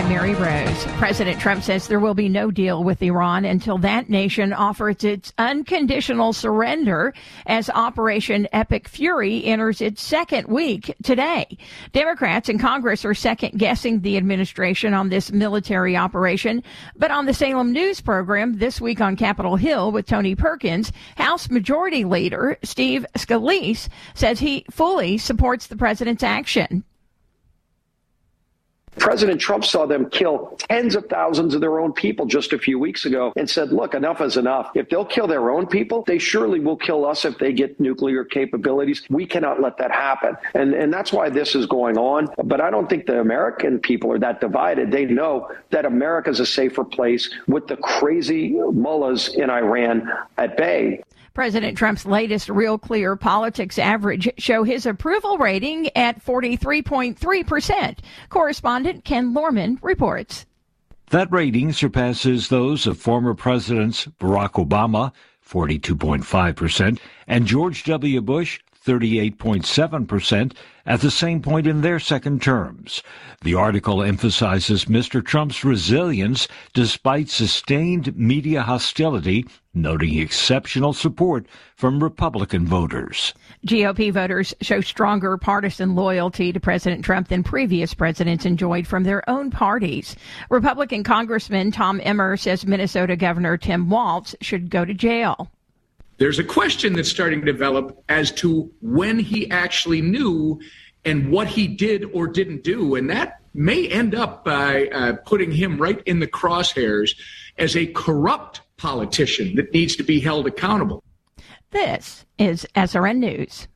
Mary Rose. President Trump says there will be no deal with Iran until that nation offers its unconditional surrender as Operation Epic Fury enters its second week today. Democrats in Congress are second-guessing the administration on this military operation. But on the Salem News program this week on Capitol Hill with Tony Perkins, House Majority Leader Steve Scalise says he fully supports the president's action. President Trump saw them kill tens of thousands of their own people just a few weeks ago and said, look, enough is enough. If they'll kill their own people, they surely will kill us if they get nuclear capabilities. We cannot let that happen. And that's why this is going on. But I don't think the American people are that divided. They know that America is a safer place with the crazy mullahs in Iran at bay. President Trump's latest Real Clear Politics average show his approval rating at 43.3%. Correspondent Ken Lorman reports. That rating surpasses those of former Presidents Barack Obama, 42.5%, and George W. Bush, 38.7%, at the same point in their second terms. The article emphasizes Mr. Trump's resilience despite sustained media hostility, noting exceptional support from Republican voters. GOP voters show stronger partisan loyalty to President Trump than previous presidents enjoyed from their own parties. Republican Congressman Tom Emmer says Minnesota Governor Tim Walz should go to jail. There's a question that's starting to develop as to when he actually knew and what he did or didn't do. And that may end up by putting him right in the crosshairs as a corrupt politician that needs to be held accountable. This is SRN News.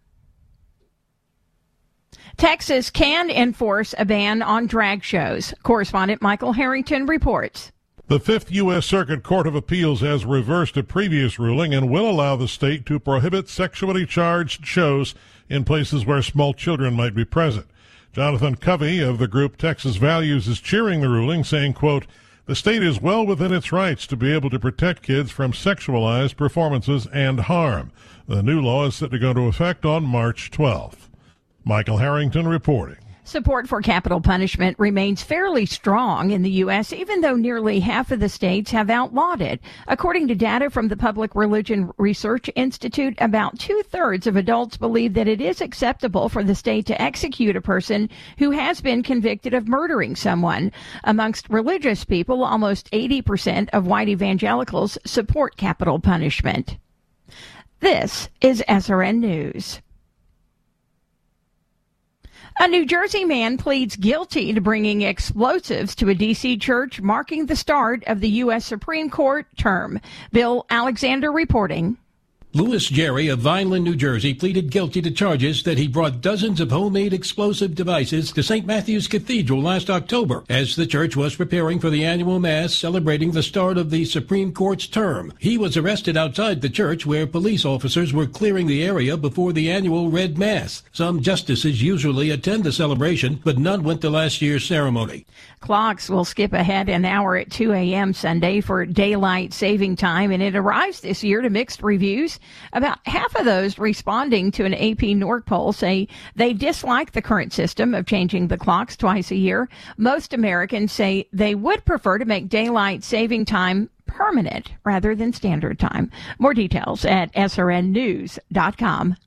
Texas can enforce a ban on drag shows. Correspondent Michael Harrington reports. The Fifth U.S. Circuit Court of Appeals has reversed a previous ruling and will allow the state to prohibit sexually charged shows in places where small children might be present. Jonathan Covey of the group Texas Values is cheering the ruling, saying, quote, the state is well within its rights to be able to protect kids from sexualized performances and harm. The new law is set to go into effect on March 12th. Michael Harrington reporting. Support for capital punishment remains fairly strong in the U.S., even though nearly half of the states have outlawed it. According to data from the Public Religion Research Institute, about 2/3 of adults believe that it is acceptable for the state to execute a person who has been convicted of murdering someone. Amongst religious people, almost 80% of white evangelicals support capital punishment. This is SRN News. A New Jersey man pleads guilty to bringing explosives to a D.C. church, marking the start of the U.S. Supreme Court term. Bill Alexander reporting. Louis Jerry of Vineland, New Jersey, pleaded guilty to charges that he brought dozens of homemade explosive devices to St. Matthew's Cathedral last October as the church was preparing for the annual Mass celebrating the start of the Supreme Court's term. He was arrested outside the church where police officers were clearing the area before the annual Red Mass. Some justices usually attend the celebration, but none went to last year's ceremony. Clocks will skip ahead an hour at 2 a.m. Sunday for daylight saving time, and it arrives this year to mixed reviews. About half of those responding to an AP NORC poll say they dislike the current system of changing the clocks twice a year. Most Americans say they would prefer to make daylight saving time permanent rather than standard time. More details at srnnews.com.